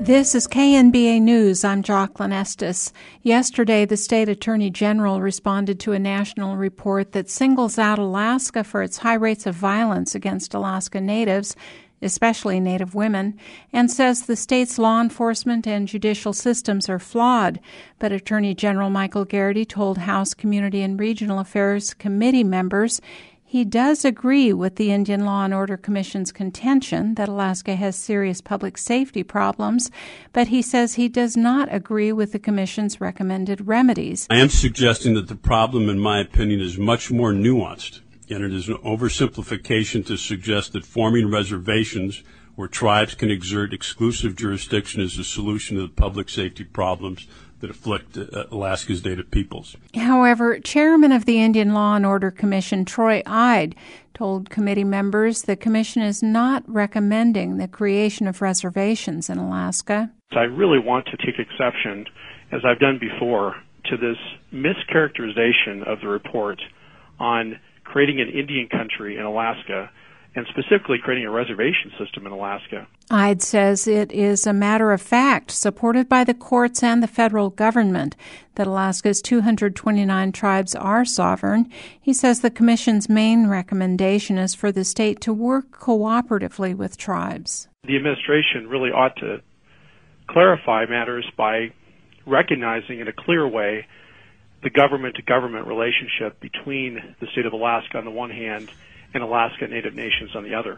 This is KNBA News. I'm Jocelyn Estes. Yesterday, the state attorney general responded to a national report that singles out Alaska for its high rates of violence against Alaska Natives, especially Native women, and says the state's law enforcement and judicial systems are flawed. But Attorney General Michael Garrity told House Community and Regional Affairs Committee members he does agree with the Indian Law and Order Commission's contention that Alaska has serious public safety problems, but he says he does not agree with the Commission's recommended remedies. I am suggesting that the problem, in my opinion, is much more nuanced, and it is an oversimplification to suggest that forming reservations where tribes can exert exclusive jurisdiction is the solution to the public safety problems that afflict Alaska's Native peoples. However, Chairman of the Indian Law and Order Commission, Troy Ide, told committee members the Commission is not recommending the creation of reservations in Alaska. I really want to take exception, as I've done before, to this mischaracterization of the report on creating an Indian country in Alaska, and specifically creating a reservation system in Alaska. Ide says it is a matter of fact, supported by the courts and the federal government, that Alaska's 229 tribes are sovereign. He says the Commission's main recommendation is for the state to work cooperatively with tribes. The administration really ought to clarify matters by recognizing in a clear way the government-to-government relationship between the state of Alaska on the one hand and Alaska Native Nations on the other.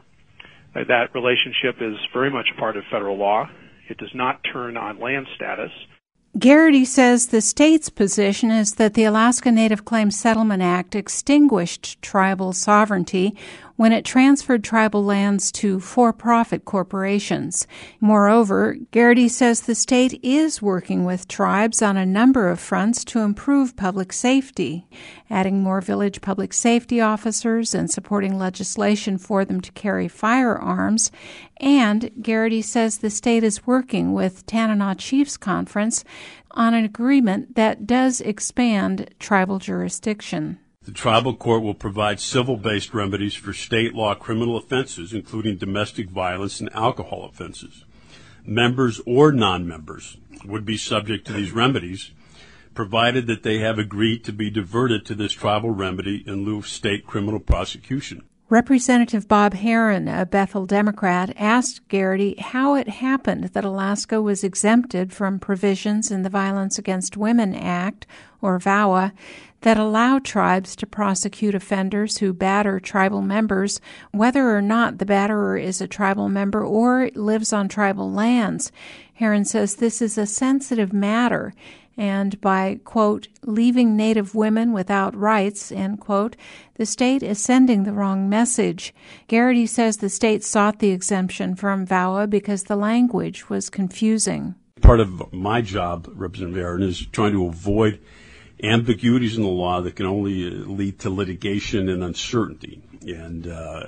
That relationship is very much part of federal law. It does not turn on land status. Garrity says the state's position is that the Alaska Native Claims Settlement Act extinguished tribal sovereignty when it transferred tribal lands to for-profit corporations. Moreover, Garrity says the state is working with tribes on a number of fronts to improve public safety, adding more village public safety officers and supporting legislation for them to carry firearms. And Garrity says the state is working with Tanana Chiefs Conference on an agreement that does expand tribal jurisdiction. The tribal court will provide civil-based remedies for state law criminal offenses, including domestic violence and alcohol offenses. Members or non-members would be subject to these remedies, provided that they have agreed to be diverted to this tribal remedy in lieu of state criminal prosecution. Representative Bob Herron, a Bethel Democrat, asked Garrity how it happened that Alaska was exempted from provisions in the Violence Against Women Act, or VAWA, that allow tribes to prosecute offenders who batter tribal members, whether or not the batterer is a tribal member or lives on tribal lands. Herron says this is a sensitive matter, and by, quote, leaving Native women without rights, end quote, the state is sending the wrong message. Garrity says the state sought the exemption from VAWA because the language was confusing. Part of my job, Representative Aaron, is trying to avoid ambiguities in the law that can only lead to litigation and uncertainty. And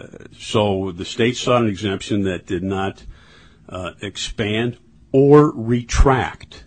so the state sought an exemption that did not expand or retract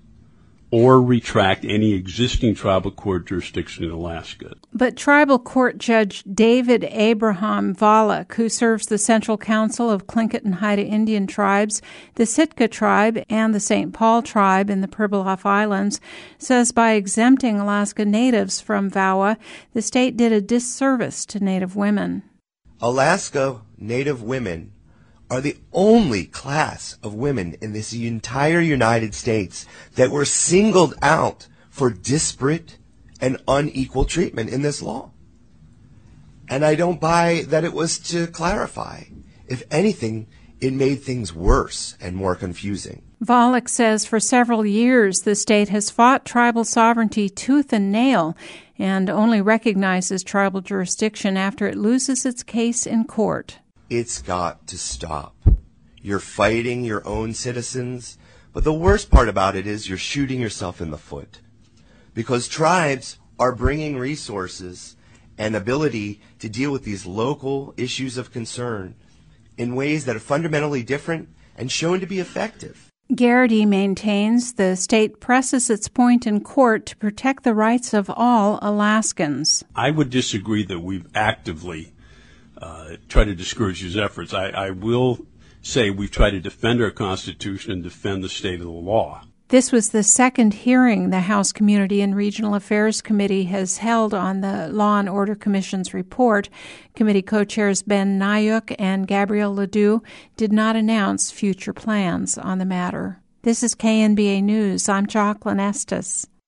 any existing tribal court jurisdiction in Alaska. But Tribal Court Judge David Abraham Volokh, who serves the Central Council of Tlingit and Haida Indian tribes, the Sitka tribe, and the St. Paul tribe in the Pribilof Islands, says by exempting Alaska Natives from VAWA, the state did a disservice to Native women. Alaska Native women are the only class of women in this entire United States that were singled out for disparate and unequal treatment in this law. And I don't buy that it was to clarify. If anything, it made things worse and more confusing. Volokh says for several years the state has fought tribal sovereignty tooth and nail and only recognizes tribal jurisdiction after it loses its case in court. It's got to stop. You're fighting your own citizens, but the worst part about it is you're shooting yourself in the foot. Because tribes are bringing resources and ability to deal with these local issues of concern in ways that are fundamentally different and shown to be effective. Garrity maintains the state presses its point in court to protect the rights of all Alaskans. I would disagree that we've actively try to discourage these efforts. I will say we've tried to defend our Constitution and defend the state of the law. This was the second hearing the House Community and Regional Affairs Committee has held on the Law and Order Commission's report. Committee co-chairs Ben Nayuk and Gabrielle Ledoux did not announce future plans on the matter. This is KNBA News. I'm Jocelyn Estes.